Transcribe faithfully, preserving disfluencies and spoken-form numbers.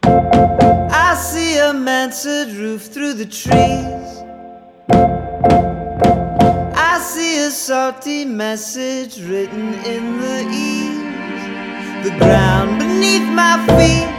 I see a mansard roof through the trees. I see a salty message written in the eaves. The ground beneath my feet